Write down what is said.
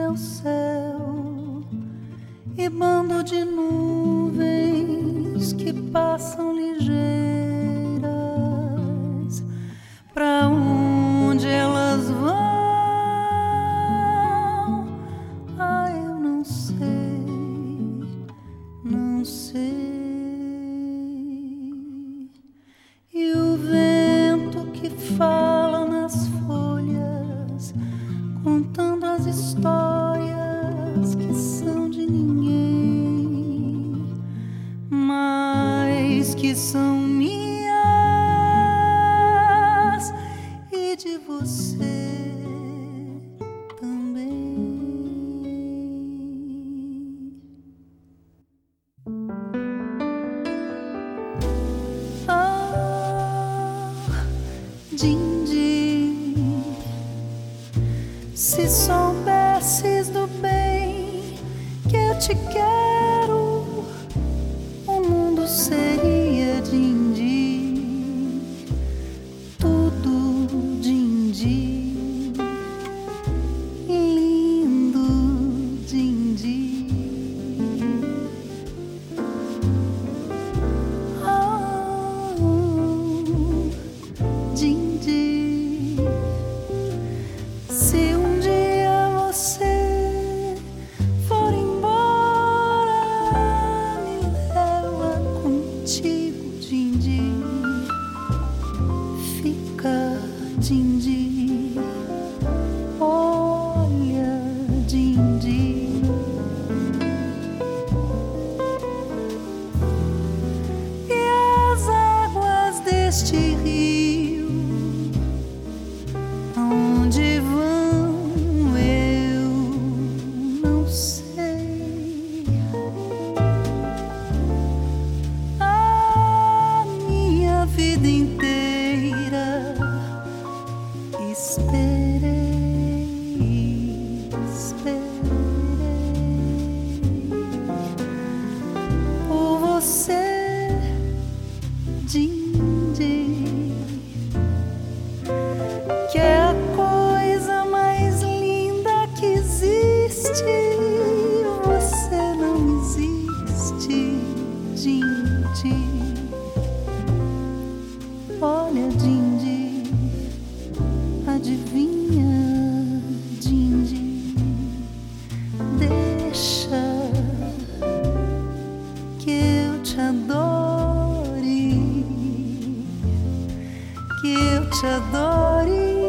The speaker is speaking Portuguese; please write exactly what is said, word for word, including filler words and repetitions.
meu céu e bando de nuvens que passam ligeiras. Pra onde elas vão? Ah, eu não sei, não sei. E o vento que fala nas folhas, contando as histórias que são de ninguém, mas que são minhas e de você também. Ah, Dindi, se soubesses do bem que eu te quero, o mundo seria Dindi, tudo Dindi, lindo Dindi. Ah, Dindi, se um dia você for embora, me leva contigo, Dindi. Fica, Dindi, olha, Dindi. E as águas deste rio, aonde vão eu não sei. A minha vida inteira esperei, esperei por você, Dindi, que é a coisa mais linda que existe. Você não existe, Dindi. Olha, Dindi, adivinha, Dindi, deixa que eu te adore, que eu te adore.